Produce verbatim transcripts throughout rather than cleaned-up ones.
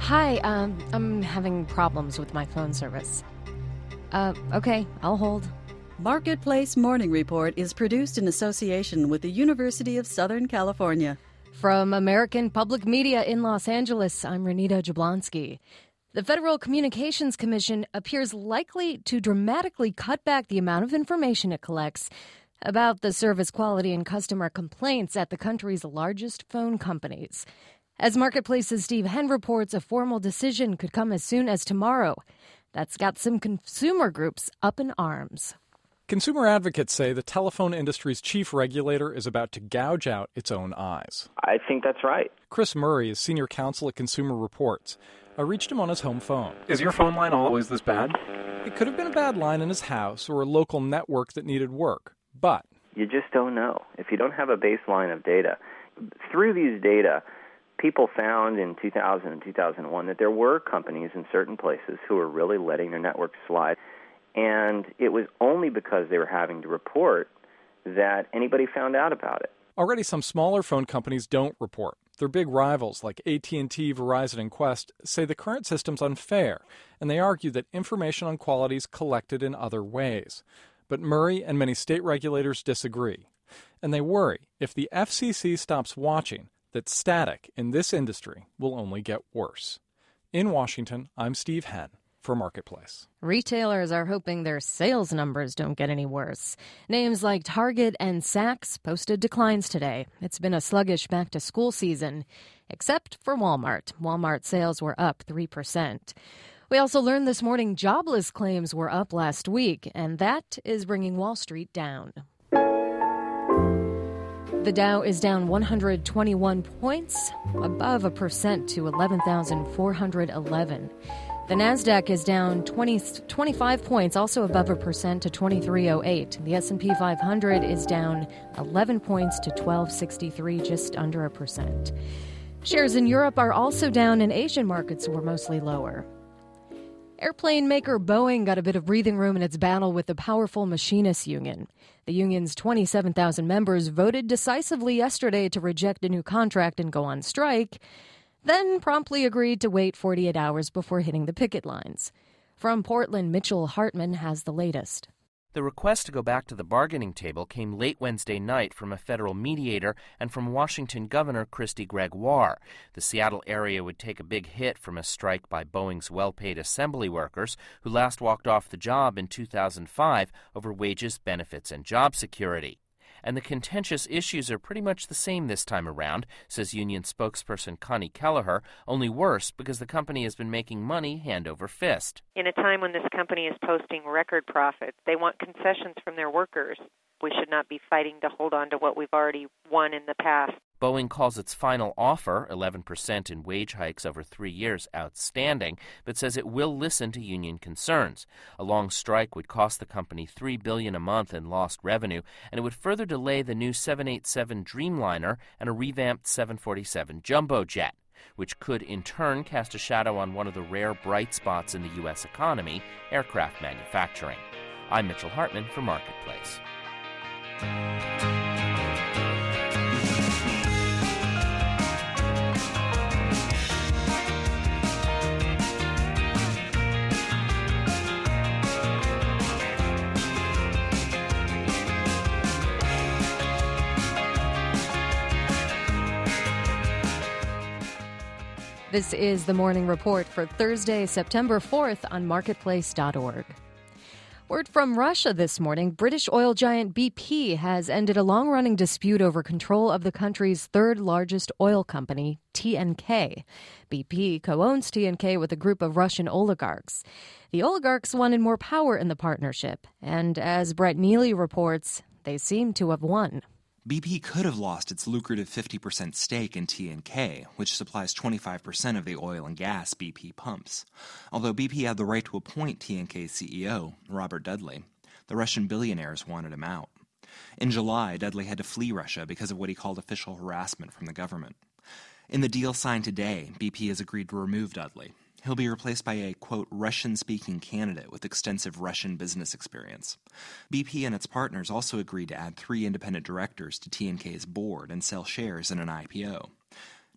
Hi, um, I'm having problems with my phone service. Uh, okay, I'll hold. Marketplace Morning Report is produced in association with the University of Southern California. From American Public Media in Los Angeles, I'm Renita Jablonski. The Federal Communications Commission appears likely to dramatically cut back the amount of information it collects about the service quality and customer complaints at the country's largest phone companies. As Marketplace's Steve Henn reports, a formal decision could come as soon as tomorrow. That's got some consumer groups up in arms. Consumer advocates say the telephone industry's chief regulator is about to gouge out its own eyes. I think that's right. Chris Murray is senior counsel at Consumer Reports. I reached him on his home phone. Is your phone line always this bad? It could have been a bad line in his house or a local network that needed work, but you just don't know. If you don't have a baseline of data, through these data, people found in two thousand and two thousand one that there were companies in certain places who were really letting their networks slide. And it was only because they were having to report that anybody found out about it. Already some smaller phone companies don't report. Their big rivals like A T and T, Verizon, and Qwest say the current system's unfair, and they argue that information on quality is collected in other ways. But Murray and many state regulators disagree. And they worry if the F C C stops watching, that static in this industry will only get worse. In Washington, I'm Steve Henn for Marketplace. Retailers are hoping their sales numbers don't get any worse. Names like Target and Saks posted declines today. It's been a sluggish back-to-school season, except for Walmart. Walmart sales were up three percent. We also learned this morning jobless claims were up last week, and that is bringing Wall Street down. The Dow is down one hundred twenty-one points, above a percent to eleven thousand four hundred eleven. The Nasdaq is down twenty, twenty-five points, also above a percent to twenty-three oh eight. The S and P five hundred is down eleven points to twelve sixty-three, just under a percent. Shares in Europe are also down, and Asian markets were mostly lower. Airplane maker Boeing got a bit of breathing room in its battle with the powerful machinists union. The union's twenty-seven thousand members voted decisively yesterday to reject a new contract and go on strike, then promptly agreed to wait forty-eight hours before hitting the picket lines. From Portland, Mitchell Hartman has the latest. The request to go back to the bargaining table came late Wednesday night from a federal mediator and from Washington Governor Christy Gregoire. The Seattle area would take a big hit from a strike by Boeing's well-paid assembly workers who last walked off the job in two thousand five over wages, benefits, and job security. And the contentious issues are pretty much the same this time around, says union spokesperson Connie Kelleher, only worse because the company has been making money hand over fist. In a time when this company is posting record profits, they want concessions from their workers. We should not be fighting to hold on to what we've already won in the past. Boeing calls its final offer, eleven percent in wage hikes over three years, outstanding, but says it will listen to union concerns. A long strike would cost the company three billion dollars a month in lost revenue, and it would further delay the new seven eighty-seven Dreamliner and a revamped seven forty-seven Jumbo Jet, which could in turn cast a shadow on one of the rare bright spots in the U S economy, aircraft manufacturing. I'm Mitchell Hartman for Marketplace. This is the Morning Report for Thursday, September fourth on marketplace dot org. Word from Russia this morning, British oil giant B P has ended a long-running dispute over control of the country's third-largest oil company, T N K. B P co-owns T N K with a group of Russian oligarchs. The oligarchs wanted more power in the partnership, and as Brett Neely reports, they seem to have won. B P could have lost its lucrative fifty percent stake in T N K, which supplies twenty-five percent of the oil and gas B P pumps. Although B P had the right to appoint T N K's C E O, Robert Dudley, the Russian billionaires wanted him out. In July, Dudley had to flee Russia because of what he called official harassment from the government. In the deal signed today, B P has agreed to remove Dudley. He'll be replaced by a, quote, Russian-speaking candidate with extensive Russian business experience. B P and its partners also agreed to add three independent directors to T N K's board and sell shares in an I P O.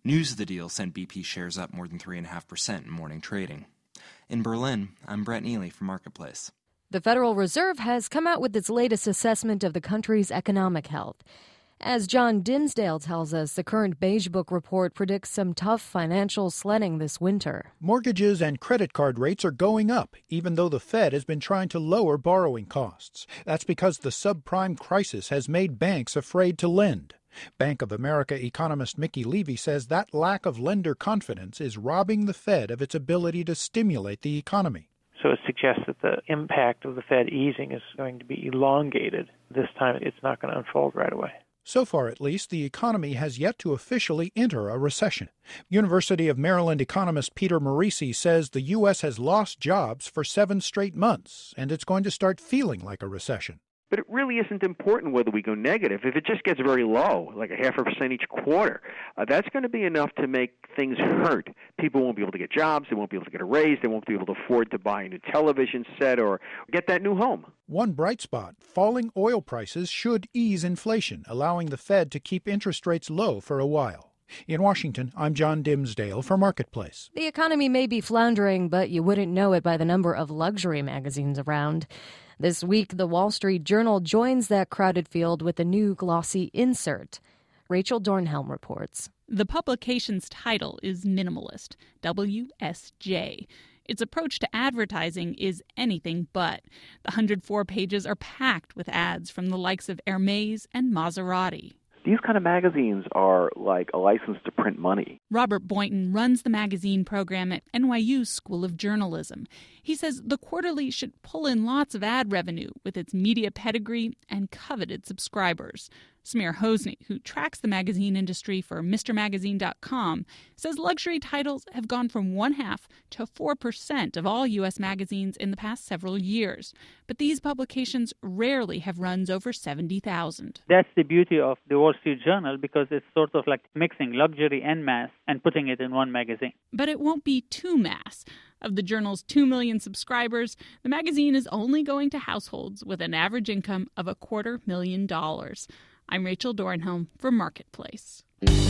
News of the deal sent B P shares up more than three point five percent in morning trading. In Berlin, I'm Brett Neely for Marketplace. The Federal Reserve has come out with its latest assessment of the country's economic health. As John Dimsdale tells us, the current Beige Book report predicts some tough financial sledding this winter. Mortgages and credit card rates are going up, even though the Fed has been trying to lower borrowing costs. That's because the subprime crisis has made banks afraid to lend. Bank of America economist Mickey Levy says that lack of lender confidence is robbing the Fed of its ability to stimulate the economy. So it suggests that the impact of the Fed easing is going to be elongated. This time it's not going to unfold right away. So far, at least, the economy has yet to officially enter a recession. University of Maryland economist Peter Morisi says the U S has lost jobs for seven straight months, and it's going to start feeling like a recession. But it really isn't important whether we go negative. If it just gets very low, like a half a percent each quarter, uh, that's going to be enough to make things hurt. People won't be able to get jobs. They won't be able to get a raise. They won't be able to afford to buy a new television set or get that new home. One bright spot, falling oil prices should ease inflation, allowing the Fed to keep interest rates low for a while. In Washington, I'm John Dimsdale for Marketplace. The economy may be floundering, but you wouldn't know it by the number of luxury magazines around. This week, the Wall Street Journal joins that crowded field with a new glossy insert. Rachel Dornhelm reports. The publication's title is minimalist, W S J. Its approach to advertising is anything but. The one hundred four pages are packed with ads from the likes of Hermes and Maserati. These kind of magazines are like a license to print money. Robert Boynton runs the magazine program at N Y U School of Journalism. He says the quarterly should pull in lots of ad revenue with its media pedigree and coveted subscribers. Samir Hosni, who tracks the magazine industry for Mister Magazine dot com, says luxury titles have gone from one half to four percent of all U S magazines in the past several years. But these publications rarely have runs over seventy thousand. That's the beauty of the Wall Street Journal, because it's sort of like mixing luxury and mass and putting it in one magazine. But it won't be too mass. Of the journal's two million subscribers, the magazine is only going to households with an average income of a quarter million dollars. I'm Rachel Dornhelm for Marketplace.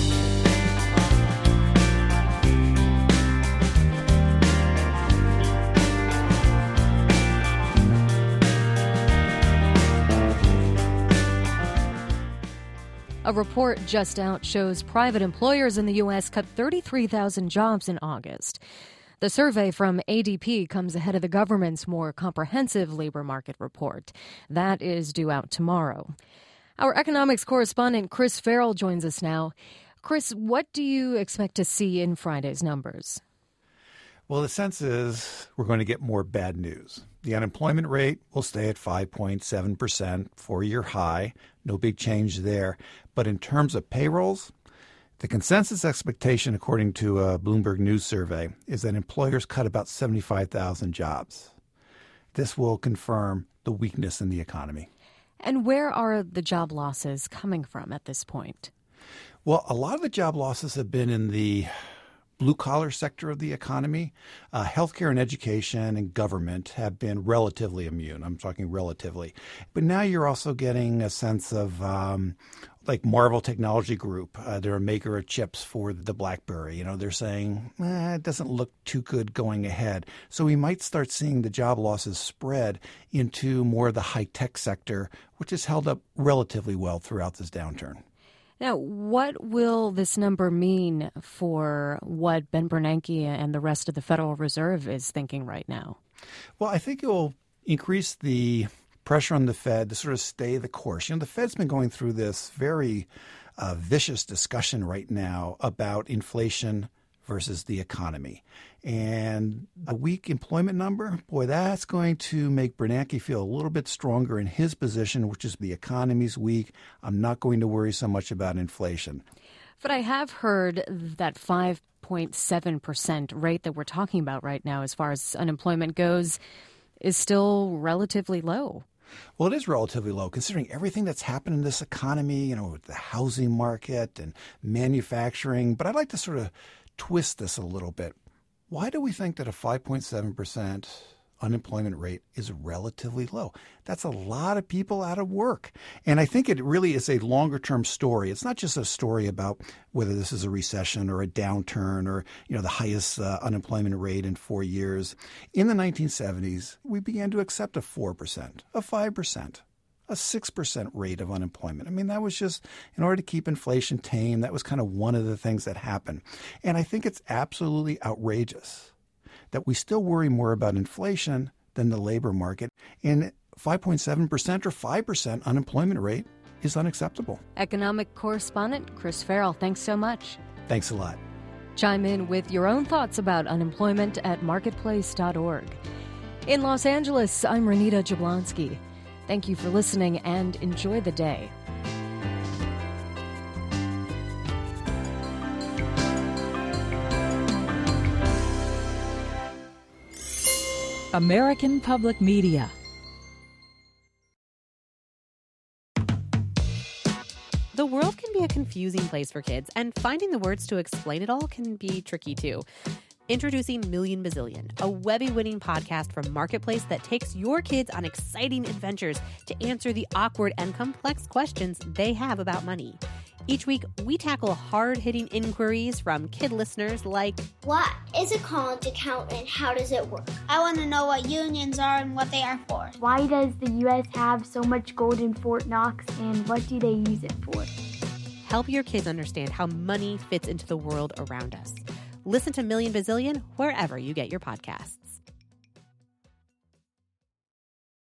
A report just out shows private employers in the U S cut thirty-three thousand jobs in August. The survey from A D P comes ahead of the government's more comprehensive labor market report. That is due out tomorrow. Our economics correspondent Chris Farrell joins us now. Chris, what do you expect to see in Friday's numbers? Well, the sense is we're going to get more bad news. The unemployment rate will stay at five point seven percent, four-year high. No big change there. But in terms of payrolls, the consensus expectation, according to a Bloomberg News survey, is that employers cut about seventy-five thousand jobs. This will confirm the weakness in the economy. And where are the job losses coming from at this point? Well, a lot of the job losses have been in the blue-collar sector of the economy. Uh, healthcare and education and government have been relatively immune. I'm talking relatively. But now you're also getting a sense of um, like Marvell Technology Group. Uh, they're a maker of chips for the BlackBerry. You know, they're saying, eh, it doesn't look too good going ahead. So we might start seeing the job losses spread into more of the high-tech sector, which has held up relatively well throughout this downturn. Now, what will this number mean for what Ben Bernanke and the rest of the Federal Reserve is thinking right now? Well, I think it will increase the pressure on the Fed to sort of stay the course. You know, the Fed's been going through this very uh, vicious discussion right now about inflation versus the economy. And a weak employment number, boy, that's going to make Bernanke feel a little bit stronger in his position, which is the economy's weak. I'm not going to worry so much about inflation. But I have heard that five point seven percent rate that we're talking about right now as far as unemployment goes is still relatively low. Well, it is relatively low considering everything that's happened in this economy, you know, with the housing market and manufacturing. But I'd like to sort of twist this a little bit. Why do we think that a five point seven percent unemployment rate is relatively low. That's a lot of people out of work. And I think it really is a longer-term story. It's not just a story about whether this is a recession or a downturn or, you know, the highest uh, unemployment rate in four years. In the nineteen seventies, we began to accept a four percent, a five percent, a six percent rate of unemployment. I mean, that was just in order to keep inflation tame. That was kind of one of the things that happened. And I think it's absolutely outrageous that we still worry more about inflation than the labor market. And five point seven percent or five percent unemployment rate is unacceptable. Economic correspondent Chris Farrell, thanks so much. Thanks a lot. Chime in with your own thoughts about unemployment at marketplace dot org. In Los Angeles, I'm Renita Jablonski. Thank you for listening and enjoy the day. American Public Media. The world can be a confusing place for kids, and finding the words to explain it all can be tricky too. Introducing Million Bazillion, a Webby-winning podcast from Marketplace that takes your kids on exciting adventures to answer the awkward and complex questions they have about money. Each week, we tackle hard-hitting inquiries from kid listeners like, what is a college account and how does it work? I want to know what unions are and what they are for. Why does the U S have so much gold in Fort Knox and what do they use it for? Help your kids understand how money fits into the world around us. Listen to Million Bazillion wherever you get your podcasts.